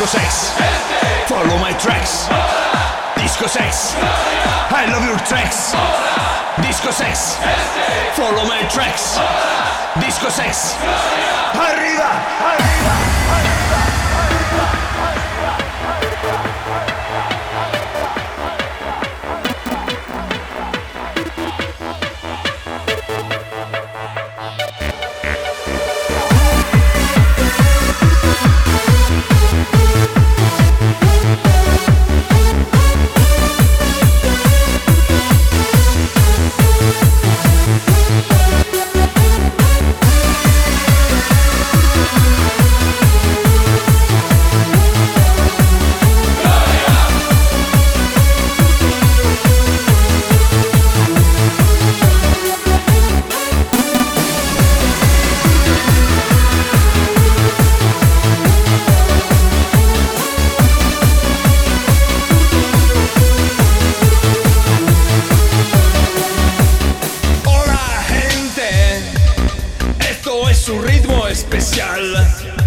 Disco sex, follow my tracks. Disco sex, I love your tracks. Disco sex, follow my tracks. Disco sex, arriba, arriba, arriba, su ritmo especial.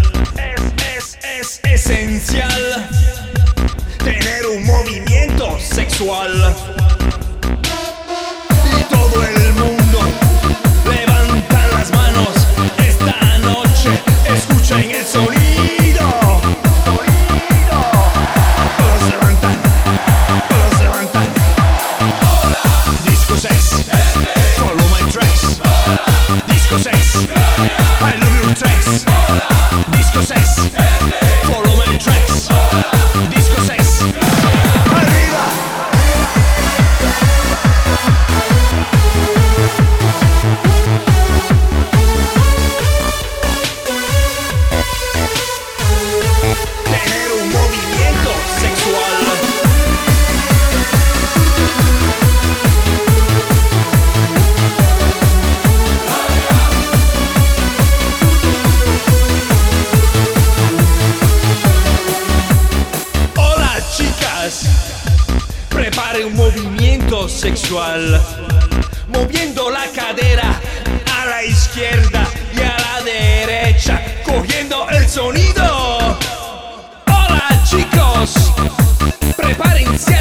Es esencial tener un movimiento sexual. Y todo el mundo levanta las manos esta noche. Escuchen el sonido. Todos levantan, todos levantan. Disco sex, follow my tracks. Disco sex, I love your tracks. Disco sex, follow my tracks. Disco sex, arriba. Tener un movimiento sexual. Prepare un movimiento sexual, moviendo la cadera a la izquierda y a la derecha, cogiendo el sonido. Hola chicos, prepárense